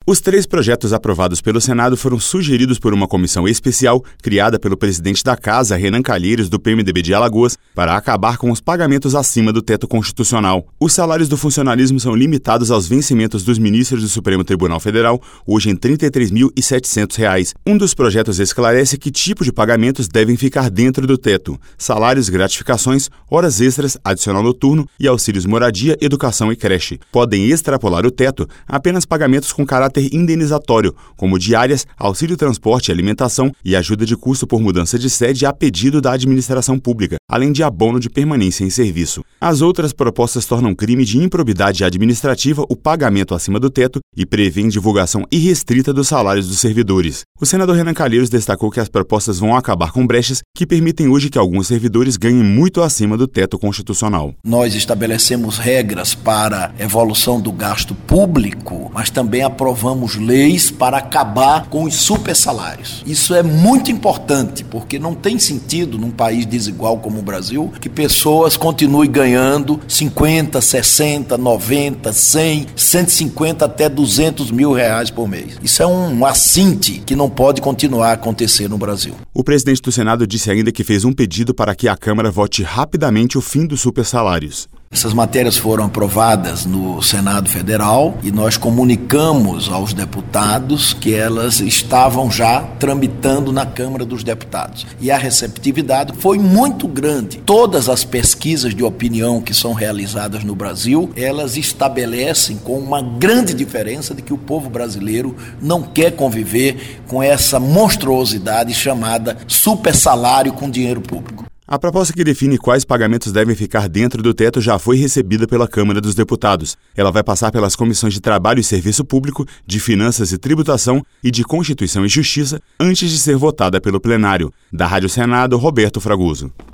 Os 3 projetos aprovados pelo Senado foram sugeridos por uma comissão especial criada pelo presidente da Casa, Renan Calheiros, do PMDB de Alagoas, para acabar com os pagamentos acima do teto constitucional. Os salários do funcionalismo são limitados aos vencimentos dos ministros do Supremo Tribunal Federal, hoje em R$ 33.700. Um dos projetos esclarece que tipo de pagamentos devem ficar dentro do teto: salários, gratificações, horas extras, adicional noturno e auxílios moradia, educação e creche. Podem extrapolar o teto apenas pagamentos com caráter indenizatório, como diárias, auxílio transporte e alimentação e ajuda de custo por mudança de sede a pedido da administração pública, além de abono de permanência em serviço. As outras propostas tornam crime de improbidade administrativa o pagamento acima do teto e prevêem divulgação irrestrita dos salários dos servidores. O senador Renan Calheiros destacou que as propostas vão acabar com brechas que permitem hoje que alguns servidores ganhem muito acima do teto constitucional. Nós estabelecemos regras para evolução do gasto público, mas também aprovamos leis para acabar com os supersalários. Isso é muito importante, porque não tem sentido num país desigual como o Brasil que pessoas continuem ganhando 50, 60, 90, 100, 150 até 200 mil reais por mês. Isso é um assinte que não pode continuar a acontecer no Brasil. O presidente do Senado disse ainda que fez um pedido para que a Câmara vote rapidamente o fim dos supersalários. Essas matérias foram aprovadas no Senado Federal e nós comunicamos aos deputados que elas estavam já tramitando na Câmara dos Deputados. E a receptividade foi muito grande. Todas as pesquisas de opinião que são realizadas no Brasil, elas estabelecem com uma grande diferença de que o povo brasileiro não quer conviver com essa monstruosidade chamada supersalário com dinheiro público. A proposta que define quais pagamentos devem ficar dentro do teto já foi recebida pela Câmara dos Deputados. Ela vai passar pelas comissões de Trabalho e Serviço Público, de Finanças e Tributação e de Constituição e Justiça antes de ser votada pelo plenário. Da Rádio Senado, Roberto Fragoso.